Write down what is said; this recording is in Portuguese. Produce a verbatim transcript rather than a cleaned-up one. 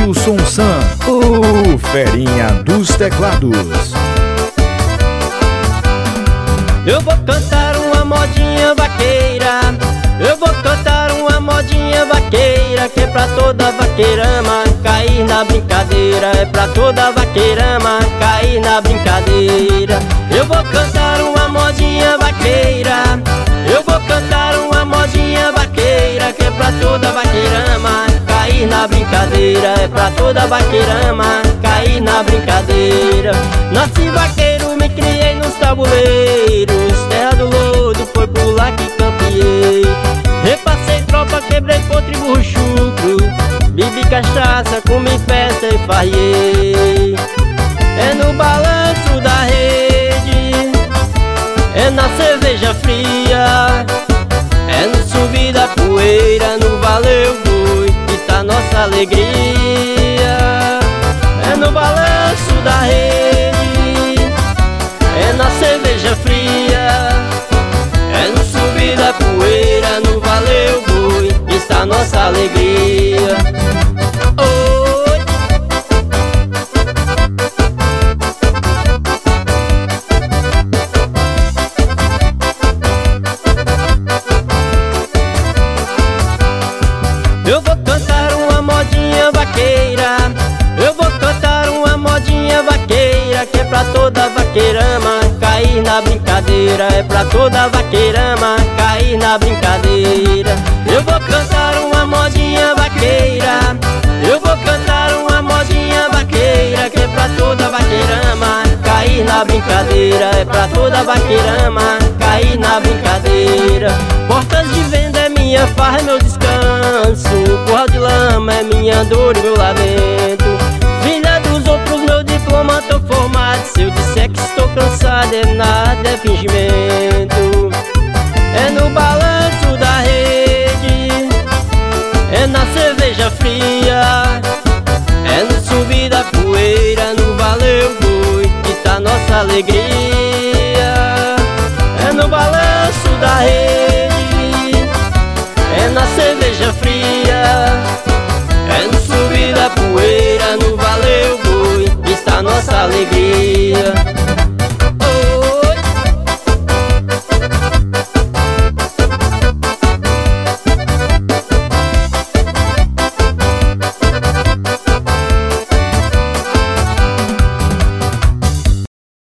Wilson San, o ferinha dos teclados. Eu vou cantar uma modinha vaqueira, eu vou cantar uma modinha vaqueira, que é pra toda vaqueirama cair na brincadeira, é pra toda vaqueirama cair na brincadeira. Eu vou cantar uma modinha vaqueira, eu vou cantar uma modinha vaqueira, que é pra toda vaqueirama cair na brincadeira, é pra toda vaqueirama cair na brincadeira. Nasci vaqueiro, me criei nos tabuleiros, terra do lodo, foi por lá que campeei. Repassei tropa, quebrei potro e burro chucro, bebi cachaça, comi festa e farriei. É no balanço da rede, é na cerveja fria, é no subir da poeira, no valeu boi, que tá nossa alegria. É no balanço da rede, é na cerveja fria, é no subir da poeira, no valeu boi, que está nossa alegria. Oi. Eu vou cantar uma modinha vaqueira, eu vou cantar uma modinha vaqueira, que é pra toda vaqueirama cair na brincadeira, é pra toda vaqueirama cair na brincadeira. Eu vou cantar uma modinha vaqueira, eu vou cantar uma modinha vaqueira, que é pra toda vaqueirama cair na brincadeira, é pra toda vaqueirama cair na brincadeira. Portas de venda é minha farra, é meu descanso, curral de lama é minha dor e meu lamento. Filha dos outros, meu diploma, tô formado, se eu disser que estou cansado é nada, é fingimento. É no balanço da rede, é na cerveja fria, é no subir da poeira, no valeu boi, que tá nossa alegria. É no balanço da rede, é na cerveja fria, é no subir da poeira, no valeu boi, que está nossa alegria.